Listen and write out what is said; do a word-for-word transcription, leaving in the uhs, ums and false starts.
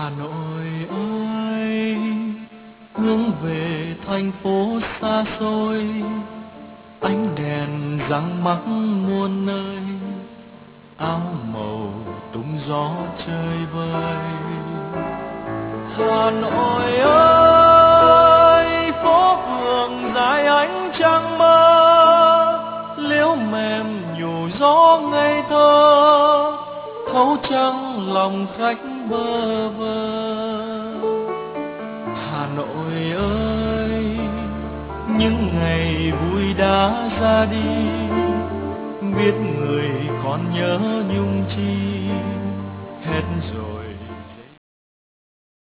Hà Nội ơi, hướng về thành phố xa xôi, ánh đèn răng mắc muôn nơi, áo màu tung gió chơi vơi. Hà Nội ơi, phố phường dài ánh trăng mơ, liễu mềm nhủ gió ngây thơ, thấu trăng lòng khách bơ vơ. Hà Nội ơi, những ngày vui đã ra đi, biết người còn nhớ nhung chi, hết rồi